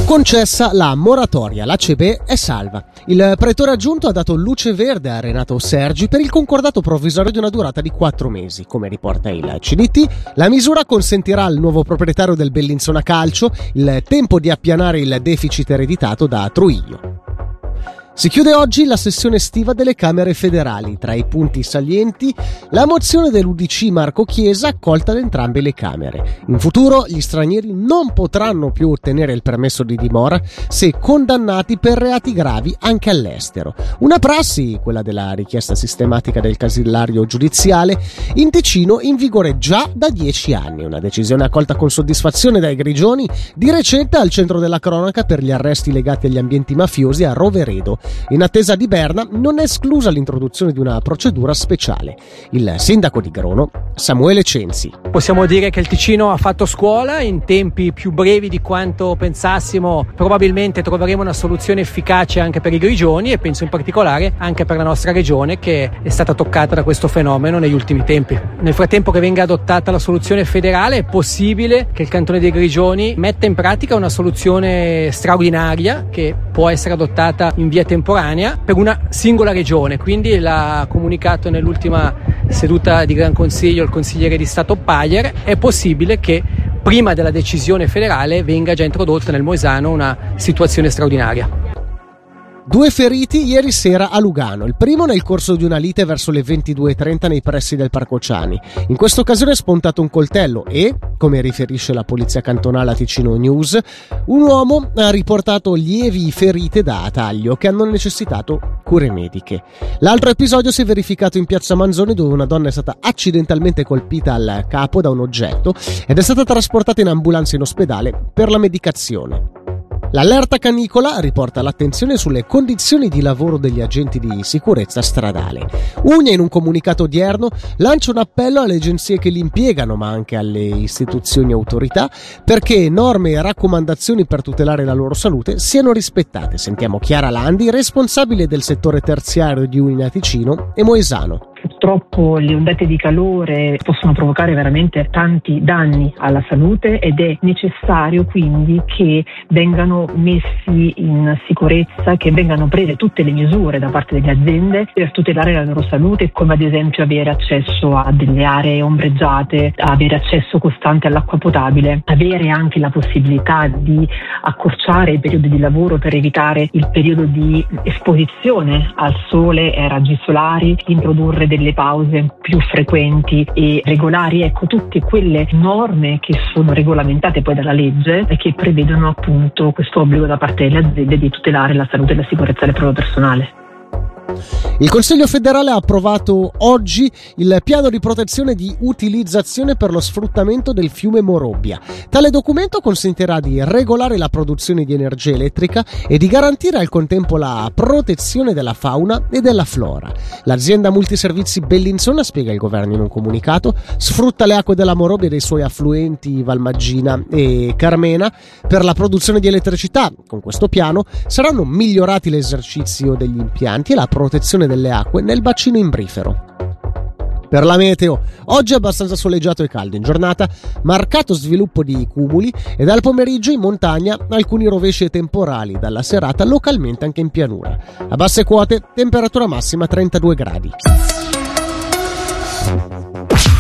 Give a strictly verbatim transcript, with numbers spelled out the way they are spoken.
Concessa la moratoria, l'A C B è salva. Il pretore aggiunto ha dato luce verde a Renato Sergi per il concordato provvisorio di una durata di quattro mesi. Come riporta il C D T, la misura consentirà al nuovo proprietario del Bellinzona Calcio il tempo di appianare il deficit ereditato da Trujillo. Si chiude oggi la sessione estiva delle Camere federali. Tra i punti salienti, la mozione dell'U D C Marco Chiesa accolta da entrambe le Camere. In futuro gli stranieri non potranno più ottenere il permesso di dimora se condannati per reati gravi anche all'estero. Una prassi, quella della richiesta sistematica del casillario giudiziale, in Ticino in vigore già da dieci anni. Una decisione accolta con soddisfazione dai grigioni, di recente al centro della cronaca per gli arresti legati agli ambienti mafiosi a Roveredo. In attesa di Berna non è esclusa l'introduzione di una procedura speciale. Il sindaco di Grono, Samuele Censi. Possiamo dire che il Ticino ha fatto scuola in tempi più brevi di quanto pensassimo. Probabilmente troveremo una soluzione efficace anche per i grigioni e penso in particolare anche per la nostra regione, che è stata toccata da questo fenomeno negli ultimi tempi. Nel frattempo che venga adottata la soluzione federale è possibile che il cantone dei Grigioni metta in pratica una soluzione straordinaria che può essere adottata in via temporanea per una singola regione. Quindi l'ha comunicato nell'ultima seduta di Gran Consiglio il consigliere di Stato Paglier. È possibile che prima della decisione federale venga già introdotta nel Moesano una situazione straordinaria. Due feriti ieri sera a Lugano, il primo nel corso di una lite verso le ventidue e trenta nei pressi del Parco Ciani. In questa occasione è spuntato un coltello e, come riferisce la polizia cantonale a Ticino News, un uomo ha riportato lievi ferite da taglio che hanno necessitato cure mediche. L'altro episodio si è verificato in piazza Manzoni, dove una donna è stata accidentalmente colpita al capo da un oggetto ed è stata trasportata in ambulanza in ospedale per la medicazione. L'allerta canicola riporta l'attenzione sulle condizioni di lavoro degli agenti di sicurezza stradale. Unia, in un comunicato odierno, lancia un appello alle agenzie che li impiegano, ma anche alle istituzioni e autorità, perché norme e raccomandazioni per tutelare la loro salute siano rispettate. Sentiamo Chiara Landi, responsabile del settore terziario di Unia Ticino e Moesano. Purtroppo le ondate di calore possono provocare veramente tanti danni alla salute ed è necessario quindi che vengano messi in sicurezza, che vengano prese tutte le misure da parte delle aziende per tutelare la loro salute, come ad esempio avere accesso a delle aree ombreggiate, avere accesso costante all'acqua potabile, avere anche la possibilità di accorciare i periodi di lavoro per evitare il periodo di esposizione al sole e ai raggi solari, introdurre delle pause più frequenti e regolari, ecco tutte quelle norme che sono regolamentate poi dalla legge e che prevedono appunto questo obbligo da parte delle aziende di tutelare la salute e la sicurezza del proprio personale. Il Consiglio federale ha approvato oggi il piano di protezione di utilizzazione per lo sfruttamento del fiume Morobbia. Tale documento consentirà di regolare la produzione di energia elettrica e di garantire al contempo la protezione della fauna e della flora. L'azienda multiservizi Bellinzona, spiega il governo in un comunicato, sfrutta le acque della Morobbia e dei suoi affluenti Valmaggina e Carmena per la produzione di elettricità. Con questo piano saranno migliorati l'esercizio degli impianti e la protezione delle acque nel bacino imbrifero. Per la meteo, oggi è abbastanza soleggiato e caldo in giornata, marcato sviluppo di cumuli e dal pomeriggio in montagna alcuni rovesci e temporali, dalla serata localmente anche in pianura. A basse quote, temperatura massima trentadue gradi.